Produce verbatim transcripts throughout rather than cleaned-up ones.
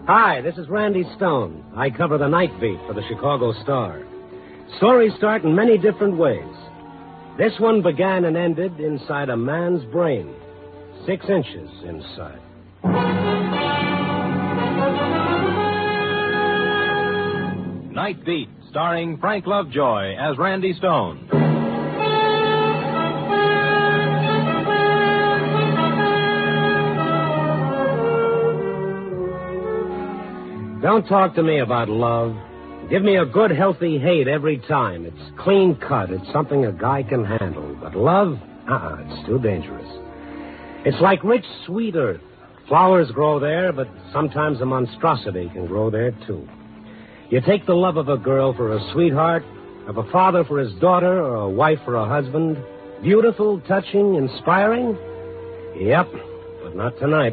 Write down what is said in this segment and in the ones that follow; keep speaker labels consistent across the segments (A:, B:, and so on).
A: Hi, this is Randy Stone. I cover the night beat for the Chicago Star. Stories start in many different ways. This one began and ended inside a man's brain, six inches inside.
B: Night Beat, starring Frank Lovejoy as Randy Stone.
A: Don't talk to me about love. Give me a good, healthy hate every time. It's clean cut. It's something a guy can handle. But love? Uh-uh, it's too dangerous. It's like rich, sweet earth. Flowers grow there, but sometimes a monstrosity can grow there, too. You take the love of a girl for a sweetheart, of a father for his daughter, or a wife for a husband. Beautiful, touching, inspiring? Yep, but not tonight.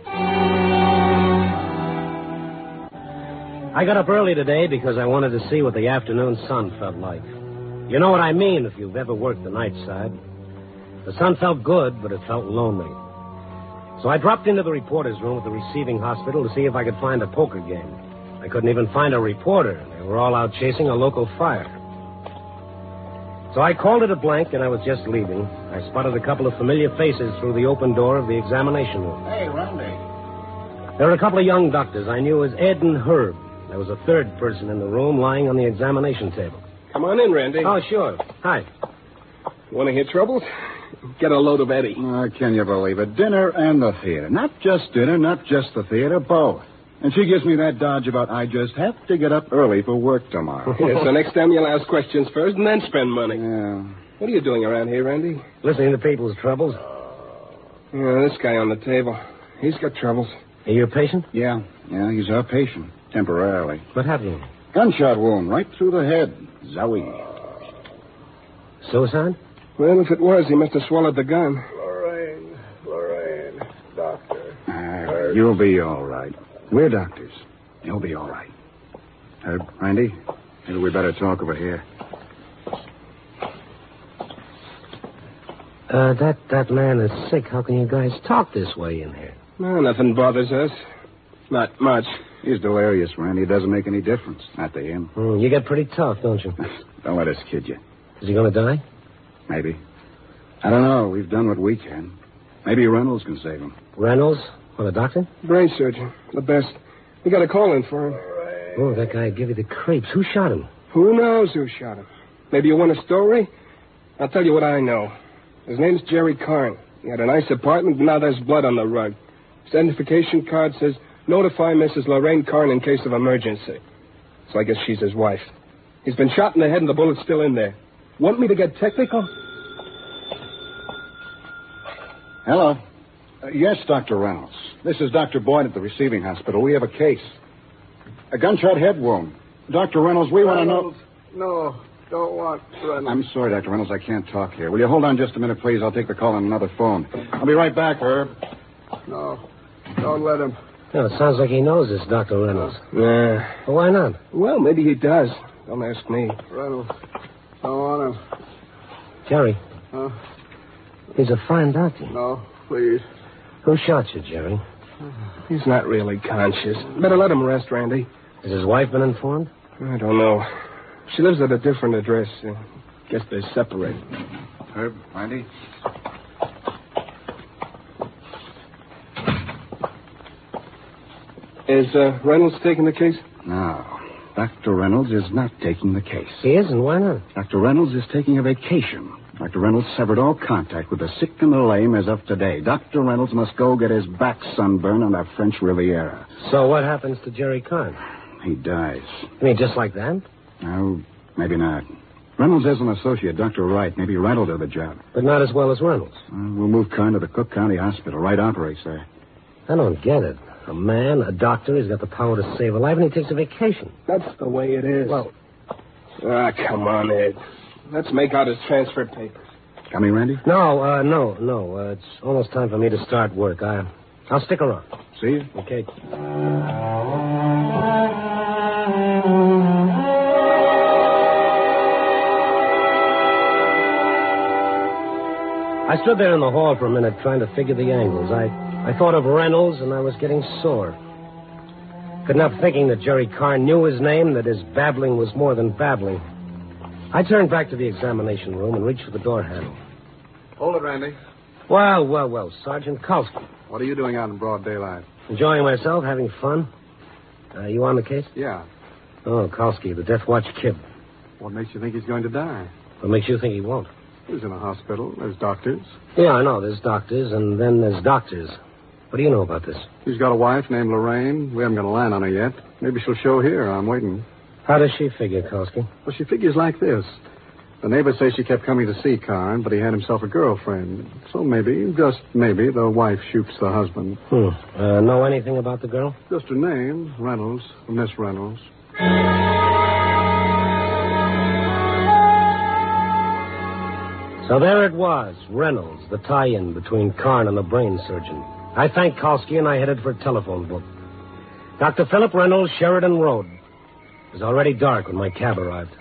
A: I got up early today because I wanted to see what the afternoon sun felt like. You know what I mean if you've ever worked the night side. The sun felt good, but it felt lonely. So I dropped into the reporter's room at the receiving hospital to see if I could find a poker game. I couldn't even find a reporter. They were all out chasing a local fire. So I called it a blank, and I was just leaving. I spotted a couple of familiar faces through the open door of the examination room.
C: Hey, Randy.
A: There were a couple of young doctors I knew as Ed and Herb. There was a third person in the room lying on the examination table.
C: Come on in, Randy.
A: Oh, sure. Hi.
C: Want to hear troubles? Get a load of Eddie.
D: Oh, can you believe it? Dinner and the theater. Not just dinner, not just the theater, both. And she gives me that dodge about I just have to get up early for work tomorrow.
C: Yeah, so next time you'll ask questions first and then spend money.
D: Yeah.
C: What are you doing around here, Randy?
A: Listening to people's troubles.
C: Yeah, this guy on the table. He's got troubles.
A: Are you a patient?
D: Yeah, yeah, he's our patient. Temporarily.
A: What happened?
D: Gunshot wound right through the head. Zowie.
A: Suicide?
C: Well, if it was, he must have swallowed the gun. Lorraine, Lorraine, doctor.
D: Uh, you'll be all right. We're doctors. You'll be all right. Uh, Randy, maybe we better talk over here.
A: Uh, that, that man is sick. How can you guys talk this way in here?
C: No, nothing bothers us. Not much.
D: He's delirious, Randy. It doesn't make any difference. Not to him.
A: Mm, you get pretty tough, don't you?
D: Don't let us kid you.
A: Is he going to die?
D: Maybe. I don't know. We've done what we can. Maybe Reynolds can save him.
A: Reynolds? What, a doctor?
C: Brain surgeon. The best. We got a call in for him.
A: Oh, that guy give you the creeps. Who shot him?
C: Who knows who shot him? Maybe you want a story? I'll tell you what I know. His name's Jerry Karn. He had a nice apartment, but now there's blood on the rug. His identification card says, notify Missus Lorraine Karn in case of emergency. So I guess she's his wife. He's been shot in the head and the bullet's still in there. Want me to get technical?
D: Hello. Uh, yes, Doctor Reynolds. This is Doctor Boyd at the receiving hospital. We have a case. A gunshot head wound. Doctor Reynolds, we want to know...
C: No, don't want Reynolds.
D: I'm sorry, Doctor Reynolds. I can't talk here. Will you hold on just a minute, please? I'll take the call on another phone. I'll be right back, Herb.
C: No, don't let him.
A: No, it sounds like he knows this Doctor Reynolds.
C: Yeah.
A: Well, why not?
C: Well, maybe he does. Don't ask me. Reynolds. Don't want him.
A: Jerry.
C: Huh?
A: He's a fine doctor.
C: No, please.
A: Who shot you, Jerry?
C: He's not really conscious. Better let him rest, Randy.
A: Has his wife been informed?
C: I don't know. She lives at a different address. Uh, guess they're separated.
D: Herb, Randy?
C: Is uh, Reynolds taking the case?
D: No. Doctor Reynolds is not taking the case.
A: He isn't? Why not?
D: Doctor Reynolds is taking a vacation. Doctor Reynolds severed all contact with the sick and the lame as of today. Doctor Reynolds must go get his back sunburned on the French Riviera.
A: So what happens to Jerry Karn?
D: He dies.
A: I mean, just like that?
D: No, maybe not. Reynolds has an associate, Doctor Wright. Maybe Wright will do the job.
A: But not as well as Reynolds.
D: Uh, we'll move Karn to the Cook County Hospital. Wright operates there.
A: I don't get it. A man, a doctor, he's got the power to save a life, and he takes a vacation.
C: That's the way it is.
A: Well...
C: Ah, come on, Ed. Let's make out his transfer papers.
D: Coming, Randy?
A: No, uh, no, no. Uh, it's almost time for me to start work. I, I'll stick around.
D: See you.
A: Okay. I stood there in the hall for a minute trying to figure the angles. I, I thought of Reynolds, and I was getting sore. Couldn't help thinking that Jerry Karn knew his name, that his babbling was more than babbling. I turned back to the examination room and reached for the door handle.
D: Hold it, Randy.
A: Well, well, well, Sergeant Kalski.
D: What are you doing out in broad daylight?
A: Enjoying myself, having fun. Uh, you on the case?
D: Yeah.
A: Oh, Kalski, the Death Watch kid.
D: What makes you think he's going to die?
A: What makes you think he won't?
D: He's in a hospital. There's doctors.
A: Yeah, I know. There's doctors, and then there's doctors. What do you know about this?
D: He's got a wife named Lorraine. We haven't got a line on her yet. Maybe she'll show here. I'm waiting.
A: How does she figure, Kalski?
D: Well, she figures like this. The neighbors say she kept coming to see Karn, but he had himself a girlfriend. So maybe, just maybe, the wife shoots the husband.
A: Hmm. Uh, know anything about the girl?
D: Just her name, Reynolds, Miss Reynolds.
A: So there it was, Reynolds, the tie-in between Karn and the brain surgeon. I thanked Kalski and I headed for a telephone book. Doctor Philip Reynolds, Sheridan Road. It was already dark when my cab arrived.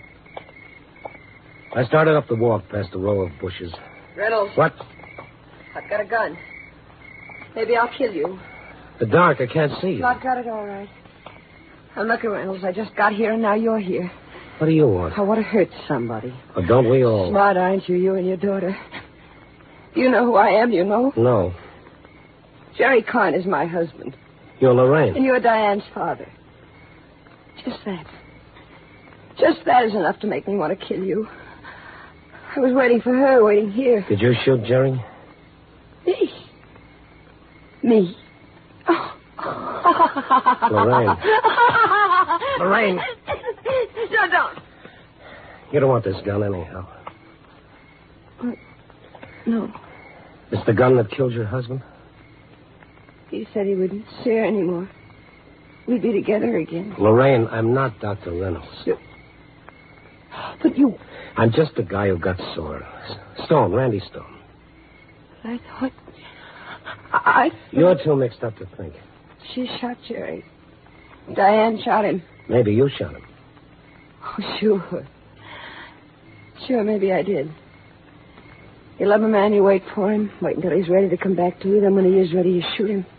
A: I started up the walk past a row of bushes.
E: Reynolds.
A: What?
E: I've got a gun. Maybe I'll kill you.
A: The dark, I can't see you.
E: No, I've got it all right. Now, look, Reynolds, I just got here and now you're here.
A: What do you want?
E: I want to hurt somebody.
A: Oh, don't we all?
E: Smart, aren't you, you and your daughter? You know who I am, you know?
A: No.
E: Jerry Karn is my husband.
A: You're Lorraine.
E: And you're Diane's father. Just that. Just that is enough to make me want to kill you. I was waiting for her, waiting here.
A: Did you shoot Jerry?
E: Me? Me? Oh.
A: Lorraine. Lorraine.
E: No, don't.
A: You don't want this gun anyhow.
E: What? No.
A: It's the gun that killed your husband?
E: He said he wouldn't see her anymore. We'd be together again.
A: Lorraine, I'm not Doctor Reynolds.
E: You... But you...
A: I'm just the guy who got sore. Stone, Randy Stone.
E: I thought... I thought...
A: You're too mixed up to think.
E: She shot Jerry. Diane shot him.
A: Maybe you shot him.
E: Oh, sure. Sure, maybe I did. You love a man, you wait for him. Wait until he's ready to come back to you. Then when he is ready, you shoot him.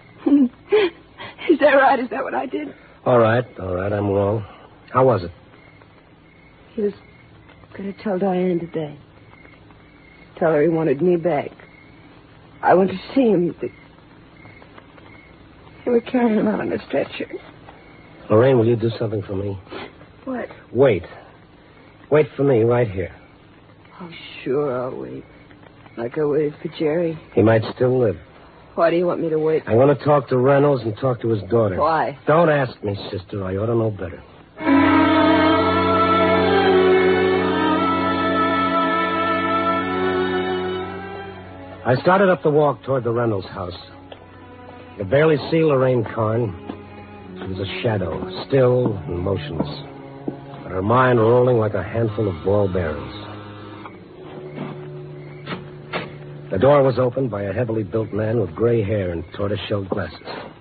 E: Is that right? Is that what I did?
A: All right, all right, I'm wrong. How was it?
E: He was going to tell Diane today. Tell her he wanted me back. I went to see him. But they were carrying him out on a stretcher.
A: Lorraine, will you do something for me?
E: What?
A: Wait. Wait for me right here.
E: Oh, sure, I'll wait. Like I waited for Jerry.
A: He might still live.
E: Why do you want me to wait?
A: I want to talk to Reynolds and talk to his daughter.
E: Why?
A: Don't ask me, sister. I ought to know better. I started up the walk toward the Reynolds house. I could barely see Lorraine Karn. She was a shadow, still and motionless, but her mind rolling like a handful of ball bearings. The door was opened by a heavily built man with gray hair and tortoise-shell glasses.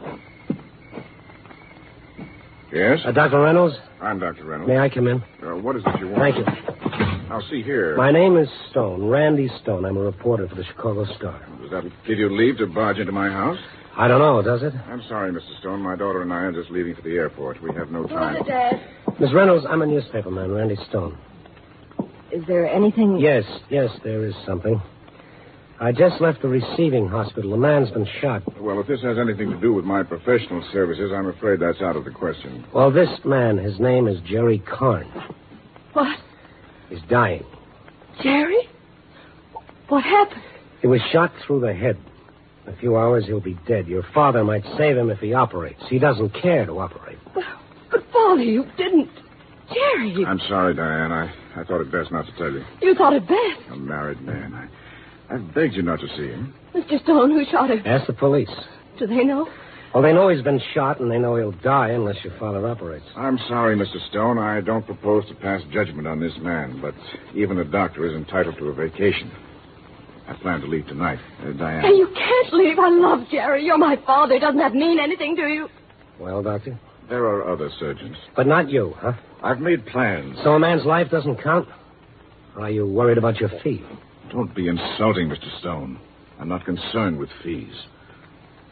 F: Yes?
A: Uh, Doctor Reynolds?
F: I'm Doctor Reynolds.
A: May I come in?
F: Uh, what is it you want?
A: Thank you.
F: I'll see here.
A: My name is Stone, Randy Stone. I'm a reporter for the Chicago Star.
F: Does that give you leave to barge into my house?
A: I don't know, does it?
F: I'm sorry, Mister Stone. My daughter and I are just leaving for the airport. We have no time.
E: Who is it, Dad?
A: Miss Reynolds, I'm a newspaperman, Randy Stone.
E: Is there anything...
A: Yes, yes, there is something. I just left the receiving hospital. The man's been shot.
F: Well, if this has anything to do with my professional services, I'm afraid that's out of the question.
A: Well, this man, his name is Jerry Karn.
E: What?
A: He's dying.
E: Jerry? What happened?
A: He was shot through the head. In a few hours, he'll be dead. Your father might save him if he operates. He doesn't care to operate.
E: But, but Father, you didn't. Jerry.
F: I'm sorry, Diane. I, I thought it best not to tell you.
E: You thought it best.
F: A married man. I, I've begged you not to see him.
E: Mister Stone, who shot him?
A: Ask the police.
E: Do they know?
A: Well, they know he's been shot, and they know he'll die unless your father operates.
F: I'm sorry, Mister Stone. I don't propose to pass judgment on this man, but even a doctor is entitled to a vacation. I plan to leave tonight. Uh, Diane.
E: And you can't leave. I love Jerry. You're my father. Doesn't that mean anything to you?
A: Well, Doctor?
F: There are other surgeons.
A: But not you, huh?
F: I've made plans.
A: So a man's life doesn't count? Or are you worried about your fee?
F: Don't be insulting, Mister Stone. I'm not concerned with fees.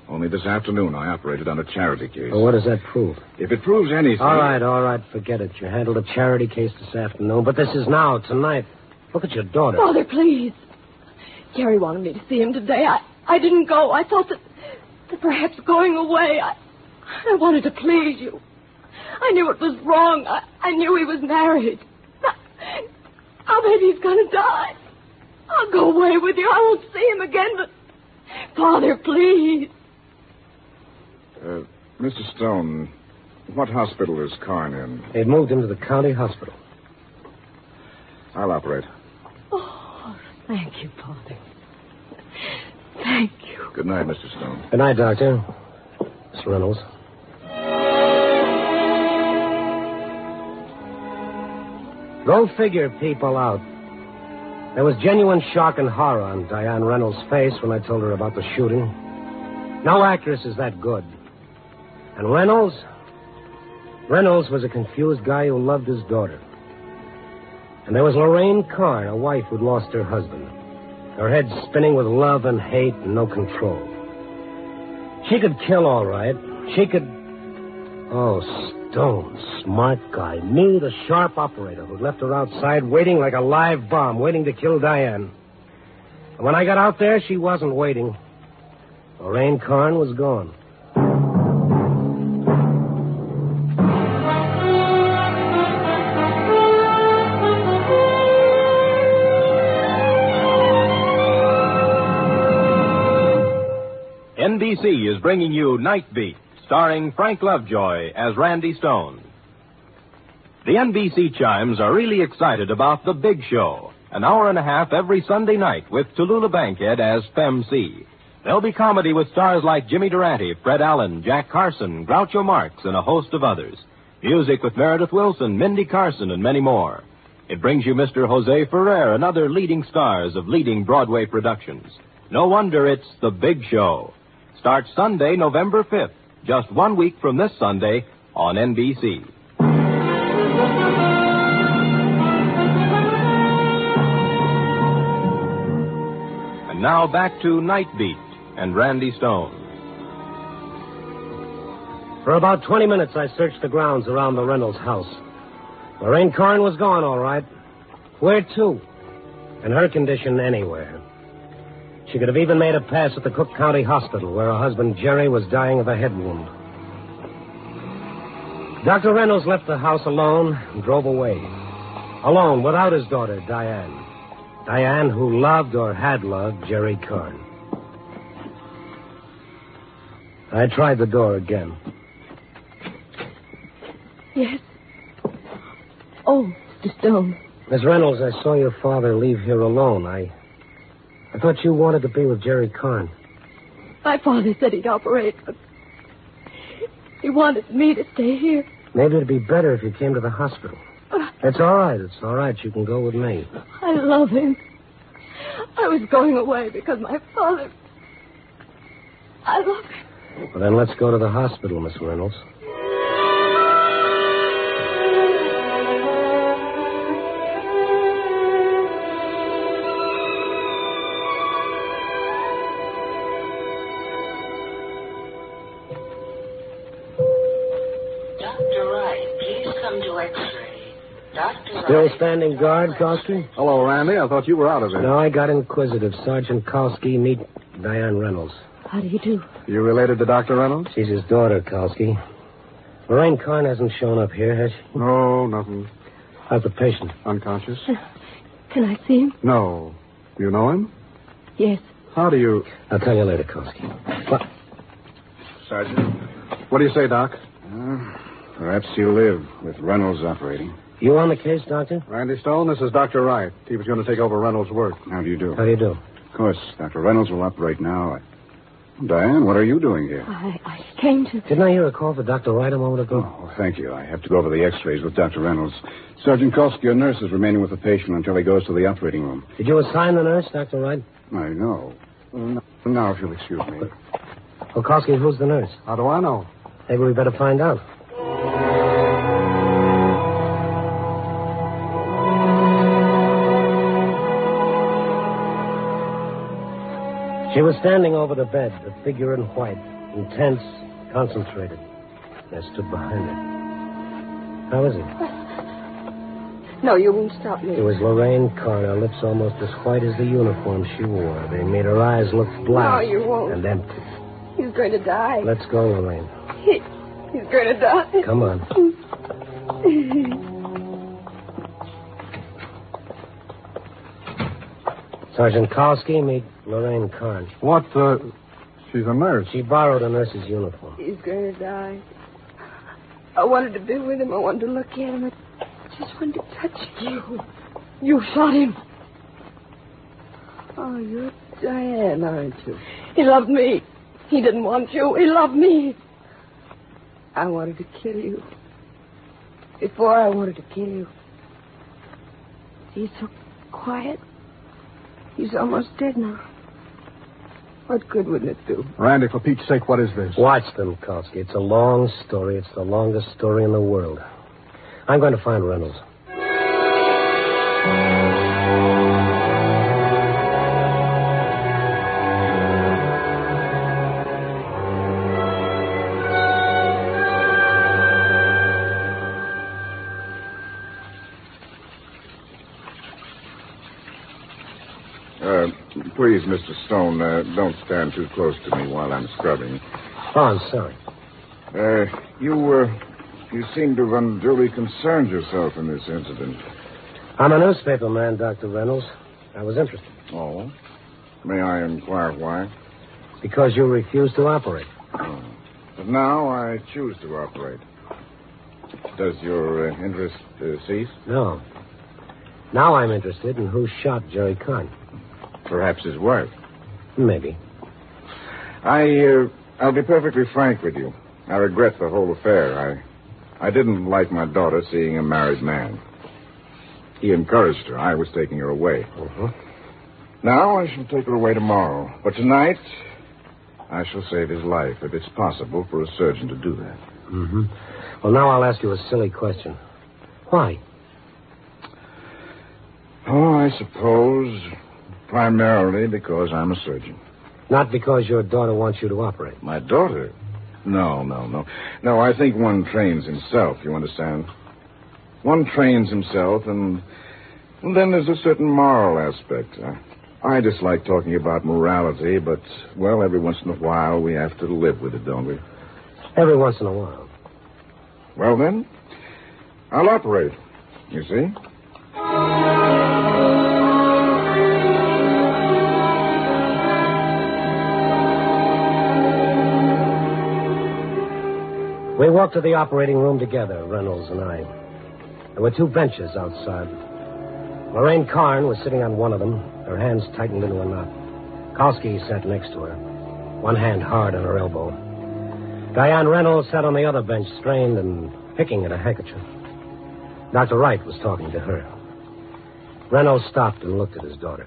F: Only this afternoon I operated on a charity case.
A: Well, what does that prove?
F: If it proves anything...
A: All right, all right, forget it. You handled a charity case this afternoon, but this is now, tonight. Look at your daughter.
E: Father, please. Jerry wanted me to see him today. I, I didn't go. I thought that, that perhaps going away, I, I wanted to please you. I knew it was wrong. I, I knew he was married. Now maybe he's going to die. I'll go away with you. I won't see him again, but... Father, please.
F: Uh, Mister Stone, what hospital is Karn in?
A: They've moved him to the county hospital.
F: I'll operate.
E: Oh, thank you, Father. Thank you.
F: Good night, Mister Stone.
A: Good night, Doctor. Miss Reynolds. Go figure people out. There was genuine shock and horror on Diane Reynolds' face when I told her about the shooting. No actress is that good. And Reynolds? Reynolds was a confused guy who loved his daughter. And there was Lorraine Karn, a wife who'd lost her husband. Her head spinning with love and hate and no control. She could kill all right. She could... Oh, Stone, smart guy. Me, the sharp operator who left her outside waiting like a live bomb, waiting to kill Diane. And when I got out there, she wasn't waiting. Lorraine Karn was gone.
B: N B C is bringing you Night Beat, starring Frank Lovejoy as Randy Stone. The N B C chimes are really excited about The Big Show, an hour and a half every Sunday night with Tallulah Bankhead as Fem C. There'll be comedy with stars like Jimmy Durante, Fred Allen, Jack Carson, Groucho Marx, and a host of others. Music with Meredith Wilson, Mindy Carson, and many more. It brings you Mister Jose Ferrer and other leading stars of leading Broadway productions. No wonder it's The Big Show. Starts Sunday, November fifth, just one week from this Sunday on N B C. And now back to Night Beat and Randy Stone.
A: For about twenty minutes, I searched the grounds around the Reynolds house. Lorraine Karn was gone, all right. Where to? In her condition, anywhere. She could have even made a pass at the Cook County Hospital, where her husband, Jerry, was dying of a head wound. Doctor Reynolds left the house alone and drove away. Alone, without his daughter, Diane. Diane, who loved or had loved Jerry Karn. I tried the door again.
E: Yes. Oh, Mister Stone.
A: Miss Reynolds, I saw your father leave here alone. I... I thought you wanted to be with Jerry Karn.
E: My father said he'd operate, but he wanted me to stay here.
A: Maybe it'd be better if you came to the hospital. It's all right. It's all right. You can go with me.
E: I love him. I was going away because my father... I love him.
A: Well, then let's go to the hospital, Miss Reynolds. Still standing guard, Kowski?
D: Hello, Randy. I thought you were out of it.
A: No, I got inquisitive. Sergeant Kowski, meet Diane Reynolds.
E: How do you do?
D: You related to Doctor Reynolds?
A: She's his daughter, Kowski. Lorraine Karn hasn't shown up here, has she?
D: No, nothing.
A: How's the patient?
D: Unconscious?
E: Can I see him?
D: No. You know him?
E: Yes.
D: How do you...
A: I'll tell you later, Kowski. What?
F: Sergeant?
D: What do you say, Doc?
F: Uh, perhaps he'll live with Reynolds operating.
A: You on the case, Doctor?
D: Randy Stone, this is Doctor Wright. He was going to take over Reynolds' work.
F: How do you do?
A: How do you do?
F: Of course, Doctor Reynolds will operate now. Diane, what are you doing here?
E: I, I came to...
A: Didn't I hear a call for Doctor Wright a moment ago?
F: Oh, thank you. I have to go over the x-rays with Doctor Reynolds. Sergeant Kowski, your nurse is remaining with the patient until he goes to the operating room.
A: Did you assign the nurse, Doctor Wright?
F: I know. Now, if you'll excuse me.
A: Well, Kowski, who's the nurse?
D: How do I know?
A: Maybe we better find out. She was standing over the bed, the figure in white. intense, concentrated. I stood behind her. How is it?
E: No, you won't stop me.
A: It was Lorraine Carr, her lips almost as white as the uniform she wore. They made her eyes look black.
E: No, you won't.
A: And empty.
E: He's going to die.
A: Let's go, Lorraine.
E: He, he's going to die.
A: Come on. Sergeant Kowski, meet Lorraine Carr.
G: What, uh... She's a nurse.
A: She borrowed a nurse's uniform.
E: He's going to die. I wanted to be with him. I wanted to look at him. I just wanted to touch you. You shot him. Oh, you're Diane, aren't you? He loved me. He didn't want you. He loved me. I wanted to kill you. Before I wanted to kill you. He's so quiet. He's almost dead now. What good would it do?
G: Randy, for Pete's sake, what is this?
A: Watch them, Kowski. It's a long story. It's the longest story in the world. I'm going to find Reynolds.
F: Uh, please, Mister Stone, uh, don't stand too close to me while I'm scrubbing.
A: Oh, I'm sorry.
F: Uh, you, uh, you seem to have unduly concerned yourself in this incident.
A: I'm a newspaper man, Doctor Reynolds. I was interested.
F: Oh? May I inquire why?
A: Because you refused to operate.
F: Oh. But now I choose to operate. Does your uh, interest uh, cease?
A: No. Now I'm interested in who shot Jerry Kahn.
F: Perhaps his wife.
A: Maybe.
F: I, uh, I'll be perfectly frank with you. I regret the whole affair. I, I didn't like my daughter seeing a married man. He encouraged her. I was taking her away.
A: Uh-huh.
F: Now I shall take her away tomorrow. But tonight, I shall save his life, if it's possible for a surgeon to do that.
A: Mm-hmm. Well, now I'll ask you a silly question. Why?
F: Oh, I suppose primarily because I'm a surgeon.
A: Not because your daughter wants you to operate.
F: My daughter? No, no, no. No, I think one trains himself, you understand? One trains himself, and, and then there's a certain moral aspect. I, I dislike talking about morality, but, well, every once in a while we have to live with it, don't we?
A: Every once in a while.
F: Well, then, I'll operate, you see?
A: We walked to the operating room together, Reynolds and I. There were two benches outside. Lorraine Carn was sitting on one of them, her hands tightened into a knot. Kowski sat next to her, one hand hard on her elbow. Diane Reynolds sat on the other bench, strained and picking at a handkerchief. Doctor Wright was talking to her. Reynolds stopped and looked at his daughter.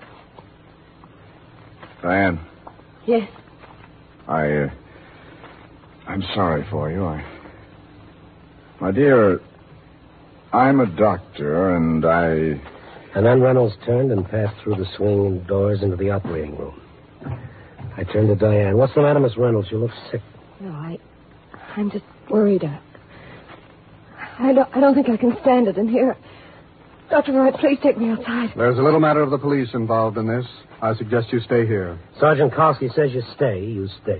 F: Diane.
E: Yes.
F: I, uh, I'm sorry for you. I... My dear, I'm a doctor, and I...
A: And then Reynolds turned and passed through the swinging doors into the operating room. I turned to Diane. What's the matter, Miss Reynolds? You look sick.
E: No, I... I'm just worried. I, I, don't, I don't think I can stand it in here. Doctor Wright, please take me outside.
G: There's a little matter of the police involved in this. I suggest you stay here.
A: Sergeant Kowski says you stay. You stay.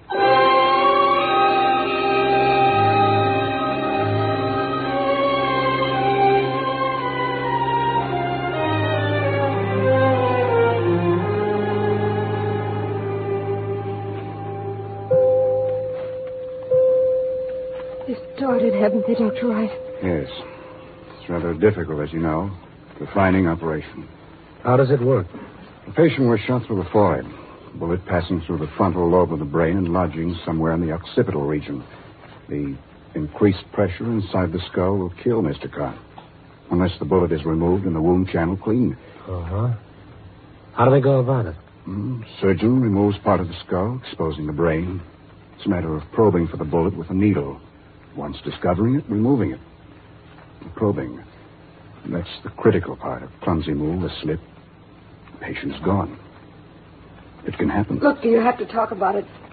E: They started, haven't they, Doctor Wright?
D: Yes. It's rather difficult, as you know. Refining operation.
A: How does it work?
D: The patient was shot through the forehead. Bullet passing through the frontal lobe of the brain and lodging somewhere in the occipital region. The increased pressure inside the skull will kill Mister Kahn. Unless the bullet is removed and the wound channel cleaned.
A: Uh-huh. How do they go about it?
D: Mm, surgeon removes part of the skull, exposing the brain. It's a matter of probing for the bullet with a needle. Once discovering it, removing it. Probing. That's the critical part. A clumsy move, a slip. The patient's gone. It can happen.
E: Look, do you have to talk about it?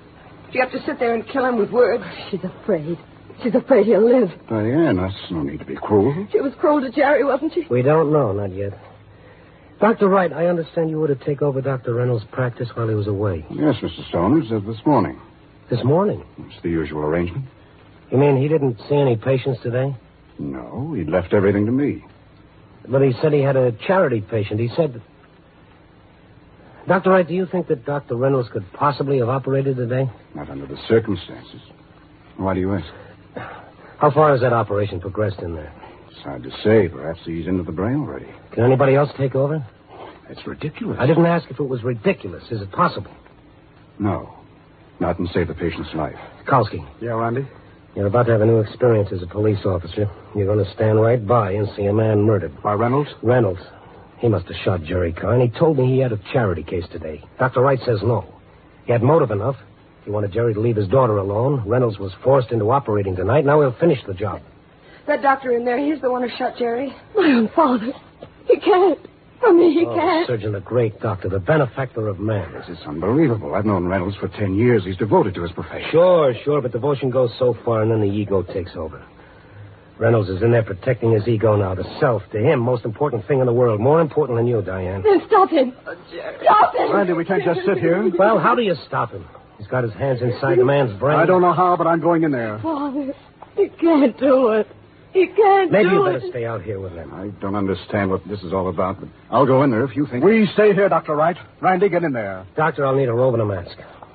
E: Do you have to sit there and kill him with words? She's afraid. She's afraid he'll live.
D: Diane, that's no need to be cruel.
E: She was cruel to Jerry, wasn't she?
A: We don't know, not yet. Doctor Wright, I understand you were to take over Doctor Reynolds' practice while he was away.
D: Yes, Mister Stone, it was uh, this morning.
A: This morning?
D: It's the usual arrangement.
A: You mean he didn't see any patients today?
D: No, he left everything to me.
A: But he said he had a charity patient. He said... That... Doctor Wright, do you think that Doctor Reynolds could possibly have operated today?
D: Not under the circumstances. Why do you ask?
A: How far has that operation progressed in there?
D: It's hard to say. Perhaps he's into the brain already.
A: Can anybody else take over?
D: It's ridiculous.
A: I didn't ask if it was ridiculous. Is it possible?
D: No. Not and save the patient's life.
A: Kalski.
G: Yeah, Randy?
A: You're about to have a new experience as a police officer. You're going to stand right by and see a man murdered.
G: By Reynolds?
A: Reynolds. He must have shot Jerry Carn. He told me he had a charity case today. Doctor Wright says no. He had motive enough. He wanted Jerry to leave his daughter alone. Reynolds was forced into operating tonight. Now he'll finish the job.
E: That doctor in there, he's the one who shot Jerry. My own father. He can't. For me, he
A: oh,
E: can't.
A: Surgeon, the great doctor, the benefactor of man.
D: This is unbelievable. I've known Reynolds for ten years. He's devoted to his profession.
A: Sure, sure, but devotion goes so far and then the ego takes over. Reynolds is in there protecting his ego now, the self. To him, most important thing in the world. More important than you, Diane.
E: Then stop him. Oh, Jerry. Stop him.
G: Randy, we can't just sit here.
A: Well, how do you stop him? He's got his hands inside the man's brain.
G: I don't know how, but I'm going in there.
E: Father, you can't do it. You can't
A: Maybe
E: do
A: you
E: it.
A: better stay out here with him.
D: I don't understand what this is all about, but I'll go in there if you think...
G: We stay here, Doctor Wright. Randy, get in there.
A: Doctor, I'll need a robe and a mask.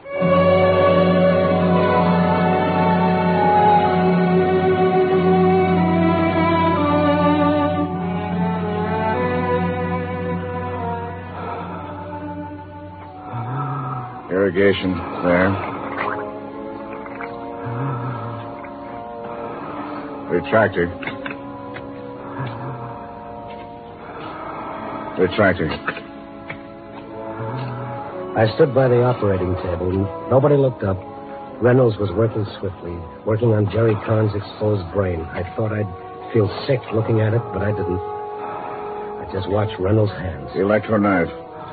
F: Irrigation there. Retractor. Retractor.
A: I stood by the operating table, and nobody looked up. Reynolds was working swiftly, working on Jerry Carn's exposed brain. I thought I'd feel sick looking at it, but I didn't. I just watched Reynolds' hands.
F: The electro-knife.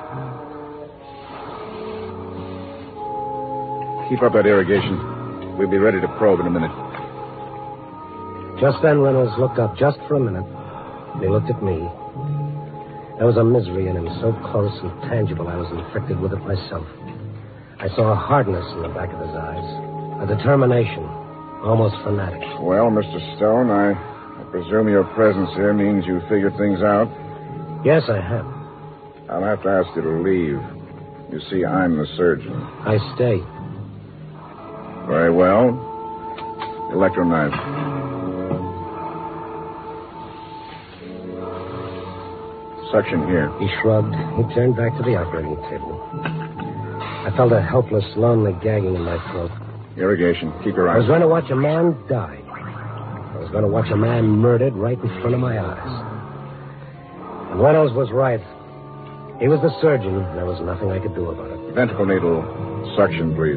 F: Keep up that irrigation. We'll be ready to probe in a minute.
A: Just then, Reynolds looked up just for a minute. He looked at me. There was a misery in him so close and tangible I was infected with it myself. I saw a hardness in the back of his eyes, a determination, almost fanatic.
F: Well, Mister Stone, I, I presume your presence here means you figured things out?
A: Yes, I have.
F: I'll have to ask you to leave. You see, I'm the surgeon.
A: I stay.
F: Very well. Electro-knife. Suction here.
A: He shrugged. He turned back to the operating table. I felt a helpless, lonely gagging in my throat.
F: Irrigation. Keep your
A: I
F: eyes.
A: was going to watch a man die. I was going to watch a man murdered right in front of my eyes. And Reynolds was right. He was the surgeon. There was nothing I could do about it.
F: Ventricle needle. Suction, please.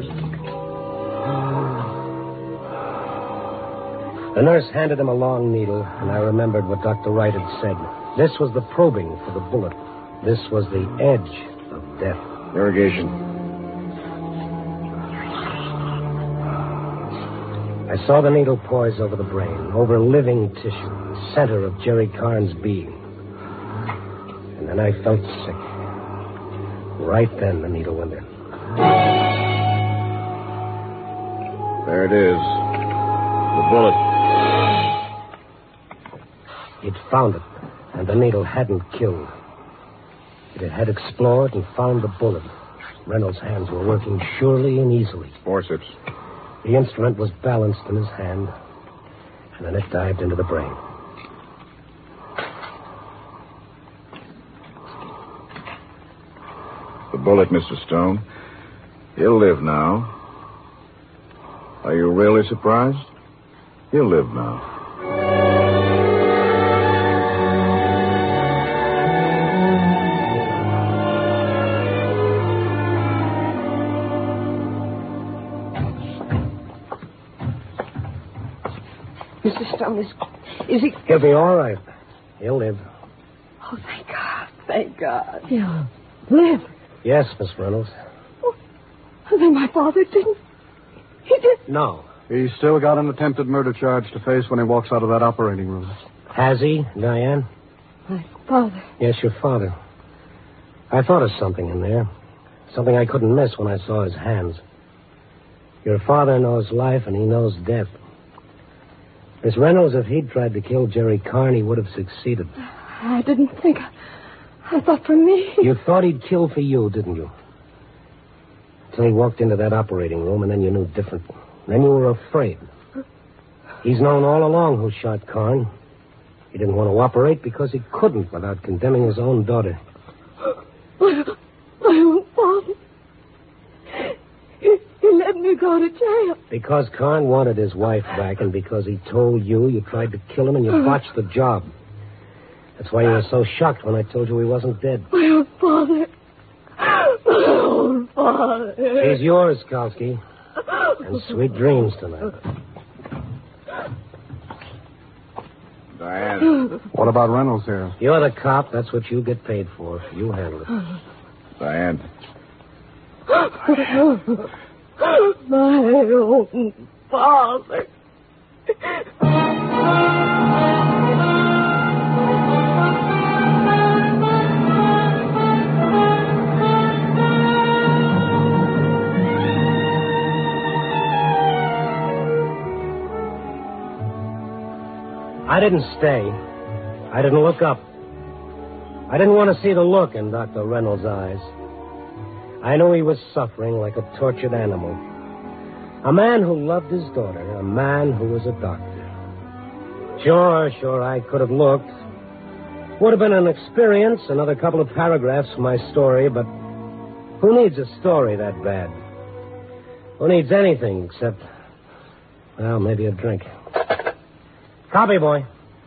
A: The nurse handed him a long needle, and I remembered what Doctor Wright had said. This was the probing for the bullet. This was the edge of death.
F: Irrigation.
A: I saw the needle poise over the brain, over living tissue, the center of Jerry Carn's being. And then I felt sick. Right then, the needle went in.
F: There it is. The bullet.
A: He'd found it, and the needle hadn't killed. It had explored and found the bullet. Reynolds' hands were working surely and easily.
F: Forceps.
A: The instrument was balanced in his hand, and then it dived into the brain.
F: The bullet, Mister Stone. He'll live now. Are you really surprised? He'll live now.
E: Mister Stone, is, is he...
A: He'll be all right. He'll live.
E: Oh, thank God. Thank God. He'll live.
A: Yes, Miss Reynolds.
E: Oh, then my father didn't... He did.
A: No.
G: He's still got an attempted murder charge to face when he walks out of that operating room.
A: Has he, Diane?
E: My father.
A: Yes, your father. I thought of something in there. Something I couldn't miss when I saw his hands. Your father knows life and he knows death. Miss Reynolds, if he'd tried to kill Jerry Karn, he would have succeeded.
E: I didn't think. I thought for me.
A: You thought he'd kill for you, didn't you? Until he walked into that operating room, and then you knew different. Then you were afraid. He's known all along who shot Karn. He didn't want to operate because he couldn't without condemning his own daughter.
E: My, my own father. He, he let me go to jail.
A: Because Karn wanted his wife back, and because he told you, you tried to kill him and you botched the job. That's why you were so shocked when I told you he wasn't dead.
E: My own father. My own father.
A: He's yours, Skalski. And sweet dreams tonight.
F: Diane.
G: What about Reynolds here?
A: You're the cop. That's what you get paid for. You handle it.
F: Diane.
E: My own father.
A: I didn't stay. I didn't look up. I didn't want to see the look in Doctor Reynolds' eyes. I knew he was suffering like a tortured animal. A man who loved his daughter. A man who was a doctor. Sure, sure, I could have looked. Would have been an experience, another couple of paragraphs for my story, but who needs a story that bad? Who needs anything except, well, maybe a drink. Copy, boy.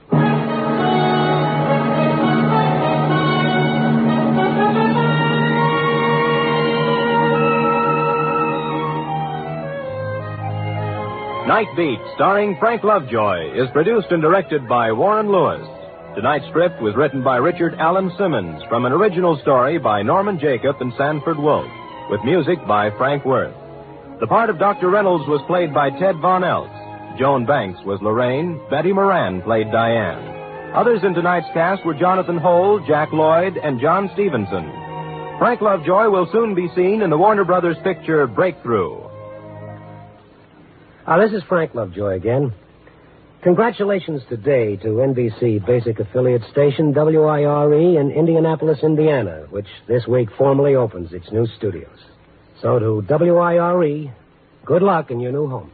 B: Night Beat, starring Frank Lovejoy, is produced and directed by Warren Lewis. Tonight's script was written by Richard Allen Simmons from an original story by Norman Jacob and Sanford Wolfe, with music by Frank Worth. The part of Doctor Reynolds was played by Ted Von Eltz. Joan Banks was Lorraine. Betty Moran played Diane. Others in tonight's cast were Jonathan Hole, Jack Lloyd, and John Stevenson. Frank Lovejoy will soon be seen in the Warner Brothers picture Breakthrough.
A: Ah, this is Frank Lovejoy again. Congratulations today to N B C basic affiliate station W I R E in Indianapolis, Indiana, which this week formally opens its new studios. So to W I R E, good luck in your new home.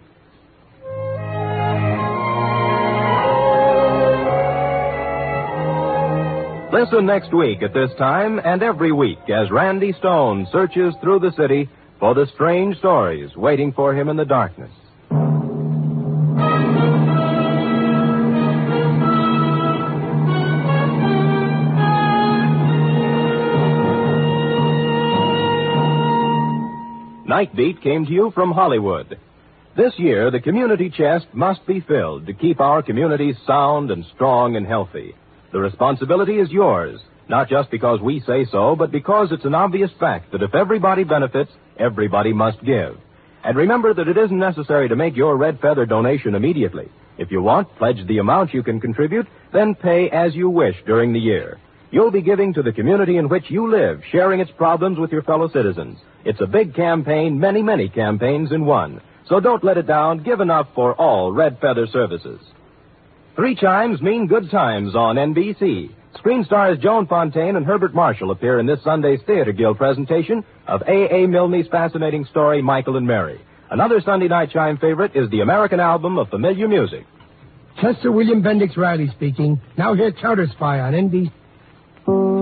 B: Listen next week at this time and every week as Randy Stone searches through the city for the strange stories waiting for him in the darkness. Night Beat came to you from Hollywood. This year, the community chest must be filled to keep our communities sound and strong and healthy. The responsibility is yours, not just because we say so, but because it's an obvious fact that if everybody benefits, everybody must give. And remember that it isn't necessary to make your red feather donation immediately. If you want, pledge the amount you can contribute, then pay as you wish during the year. You'll be giving to the community in which you live, sharing its problems with your fellow citizens. It's a big campaign, many, many campaigns in one. So don't let it down. Give enough for all red feather services. Three chimes mean good times on N B C. Screen stars Joan Fontaine and Herbert Marshall appear in this Sunday's Theater Guild presentation of A A. Milne's fascinating story, Michael and Mary. Another Sunday night chime favorite is the American album of familiar music.
H: Chester William Bendix Riley speaking. Now hear Counter Spy on N B C.